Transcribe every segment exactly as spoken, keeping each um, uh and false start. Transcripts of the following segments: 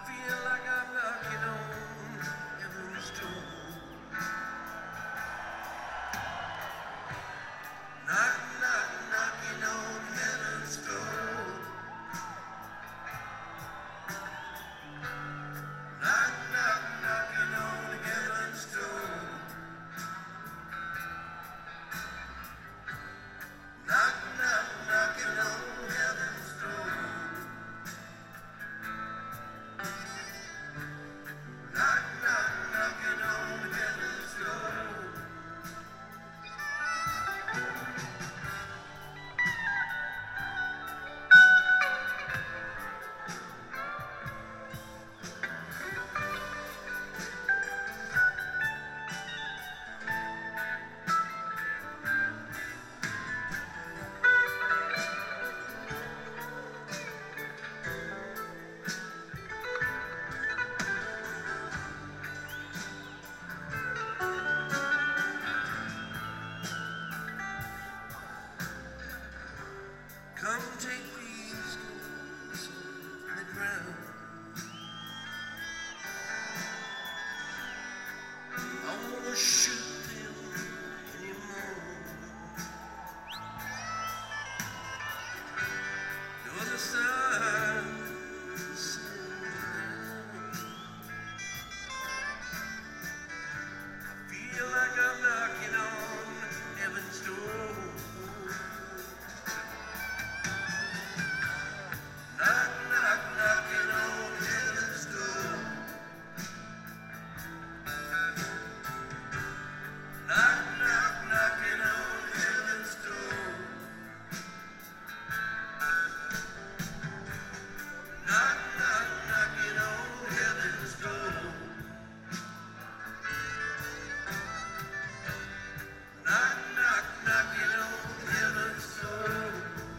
feel like I'm knocking on heaven's door. Knock, knock, knocking on heaven's door. Knock, knock, knocking on heaven's door. Knock, knock, knocking on heaven's door. Knock, knock, knocking on heaven's door. Come take these guns in the ground. I wanna shoot them anymore. No other side I feel like I'm knocking on heaven's door. Knock, knock, knocking on heaven's door. Knock, knock, knocking on heaven's door. Knock, knock, knocking on heaven's door. Knock, knock, knocking on heaven's door.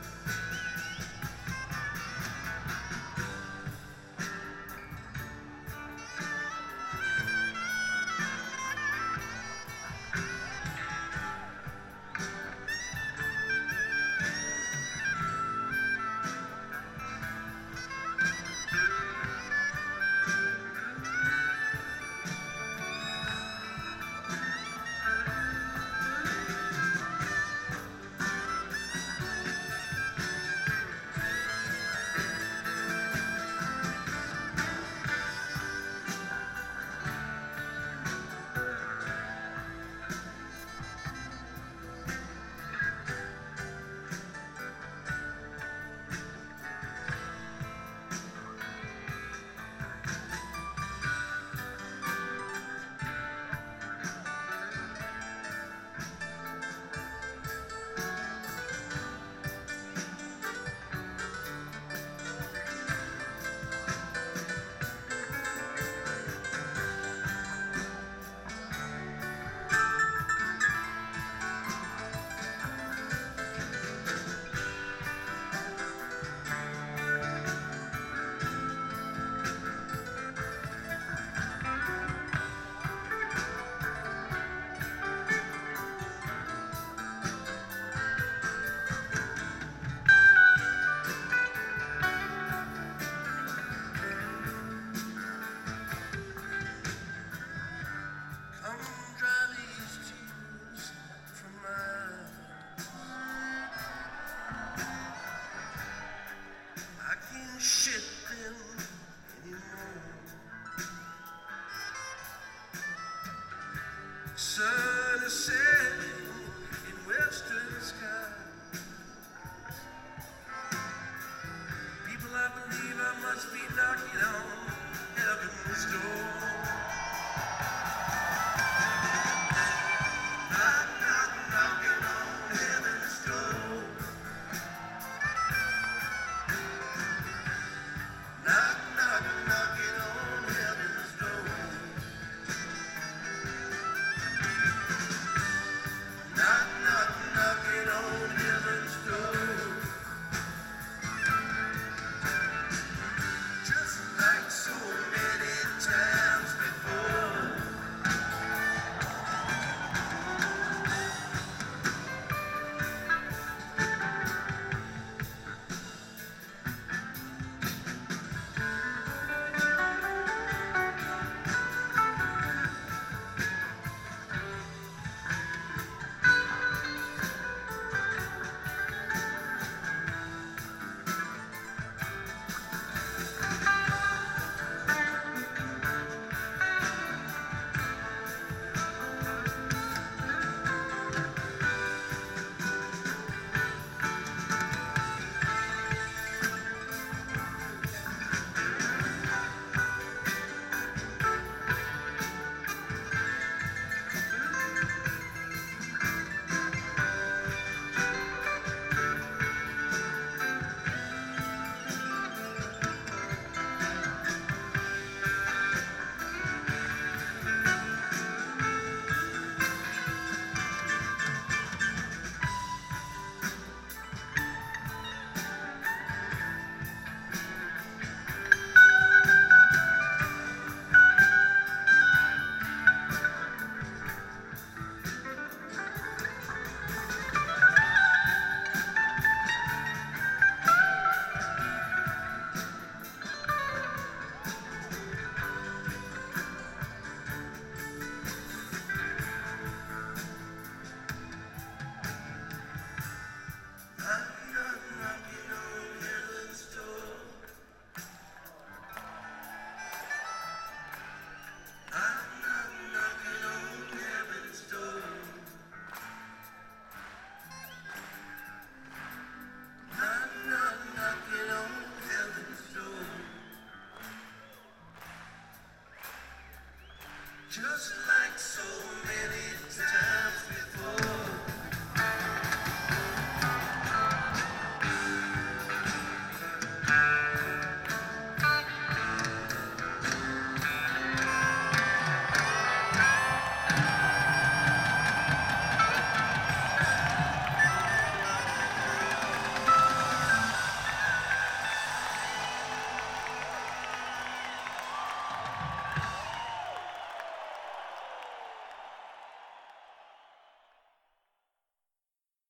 Come dry these tears from my eyes. I can't shed them anymore. Sun is setting in western skies. People, I believe I must be knocking on heaven's door. Knock, knock, knocking on heaven's door. Knock, knock, knocking on heaven's door. Knock, knock, knocking on heaven's door. Just like Just like so many times.